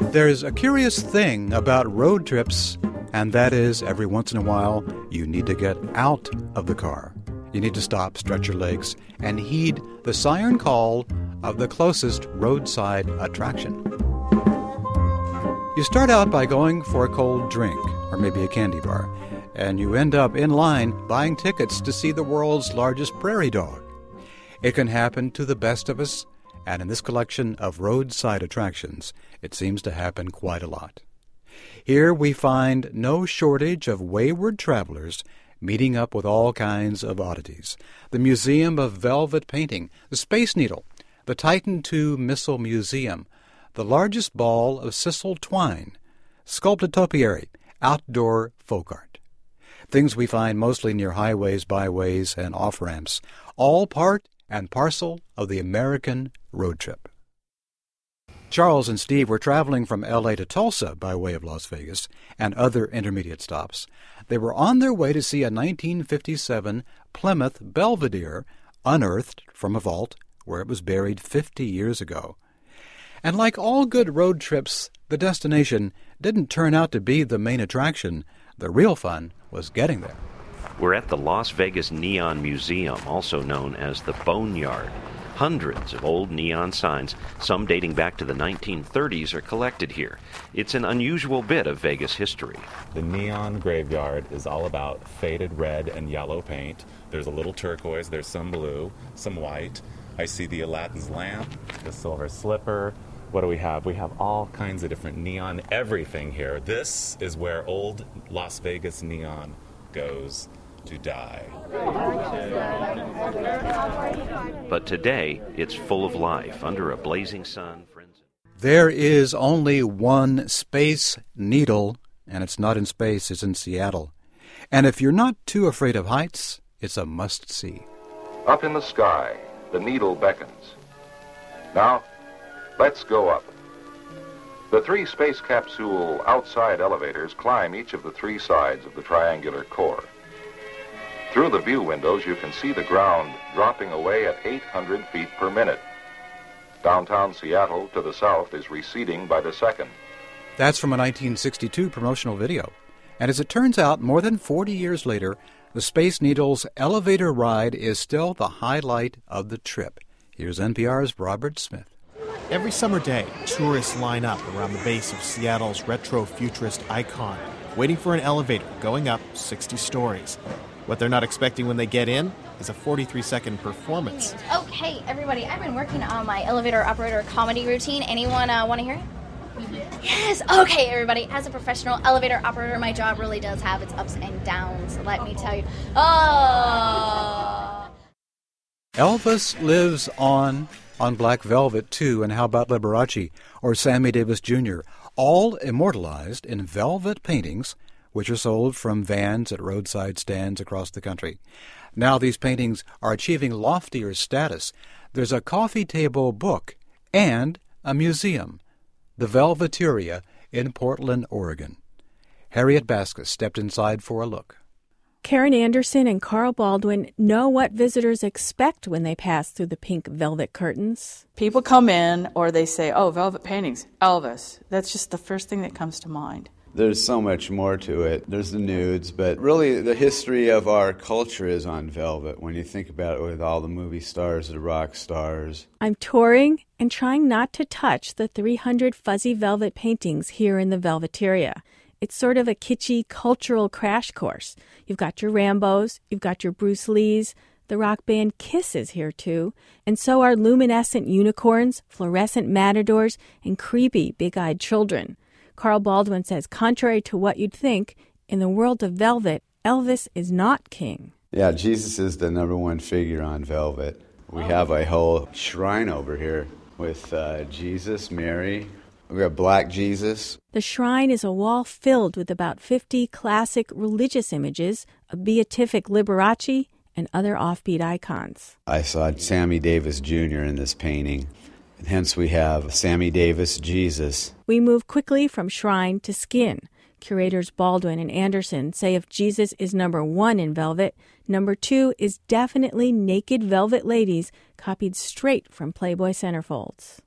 There's a curious thing about road trips, and that is every once in a while you need to get out of the car. You need to stop, stretch your legs, and heed the siren call of the closest roadside attraction. You start out by going for a cold drink, or maybe a candy bar, and you end up in line buying tickets to see the world's largest prairie dog. It can happen to the best of us, and in this collection of roadside attractions, it seems to happen quite a lot. Here we find no shortage of wayward travelers meeting up with all kinds of oddities. The Museum of Velvet Painting, the Space Needle, the Titan II Missile Museum, the largest ball of sisal twine, sculpted topiary, outdoor folk art. Things we find mostly near highways, byways, and off-ramps, all part and parcel of the American road trip. Charles and Steve were traveling from L.A. to Tulsa by way of Las Vegas and other intermediate stops. They were on their way to see a 1957 Plymouth Belvedere unearthed from a vault where it was buried 50 years ago. And like all good road trips, the destination didn't turn out to be the main attraction. The real fun was getting there. We're at the Las Vegas Neon Museum, also known as the Boneyard. Hundreds of old neon signs, some dating back to the 1930s, are collected here. It's an unusual bit of Vegas history. The neon graveyard is all about faded red and yellow paint. There's a little turquoise, there's some blue, some white. I see the Aladdin's lamp, the silver slipper. What do we have? We have all kinds of different neon everything here. This is where old Las Vegas neon goes to die. But today, it's full of life under a blazing sun. There is only one Space Needle, and it's not in space, it's in Seattle. And if you're not too afraid of heights, it's a must-see. Up in the sky, the needle beckons. Now, let's go up. The 3 space capsule outside elevators climb each of the 3 sides of the triangular core. Through the view windows, you can see the ground dropping away at 800 feet per minute. Downtown Seattle to the south is receding by the second. That's from a 1962 promotional video. And as it turns out, more than 40 years later, the Space Needle's elevator ride is still the highlight of the trip. Here's NPR's Robert Smith. Every summer day, tourists line up around the base of Seattle's retro-futurist icon, waiting for an elevator going up 60 stories. What they're not expecting when they get in is a 43-second performance. Okay, everybody, I've been working on my elevator operator comedy routine. Anyone want to hear it? Yes! Okay, everybody, as a professional elevator operator, my job really does have its ups and downs, let me tell you. Oh! Elvis lives on Black Velvet, too, and how about Liberace or Sammy Davis Jr., all immortalized in velvet paintings which are sold from vans at roadside stands across the country. Now these paintings are achieving loftier status. There's a coffee table book and a museum, the Velveteria in Portland, Oregon. Harriet Baskus stepped inside for a look. Karen Anderson and Carl Baldwin know what visitors expect when they pass through the pink velvet curtains. People come in or they say, oh, velvet paintings, Elvis. That's just the first thing that comes to mind. There's so much more to it. There's the nudes, but really the history of our culture is on velvet when you think about it with all the movie stars, the rock stars. I'm touring and trying not to touch the 300 fuzzy velvet paintings here in the Velveteria. It's sort of a kitschy cultural crash course. You've got your Rambos, you've got your Bruce Lees, the rock band Kiss is here too, and so are luminescent unicorns, fluorescent matadors, and creepy big-eyed children. Carl Baldwin says, contrary to what you'd think, in the world of velvet, Elvis is not king. Yeah, Jesus is the number one figure on velvet. We have a whole shrine over here with Jesus, Mary. We have Black Jesus. The shrine is a wall filled with about 50 classic religious images of beatific Liberace and other offbeat icons. I saw Sammy Davis Jr. in this painting. And hence we have Sammy Davis, Jesus. We move quickly from shrine to skin. Curators Baldwin and Anderson say if Jesus is number 1 in velvet, number 2 is definitely naked velvet ladies copied straight from Playboy centerfolds.